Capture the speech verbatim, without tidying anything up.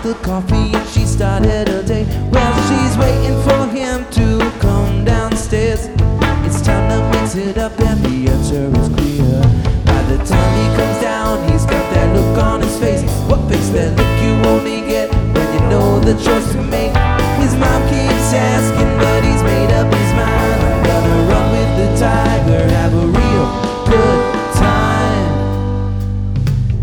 the coffee and she started her day. Well, she's waiting for him to come downstairs. It's time to mix it up and be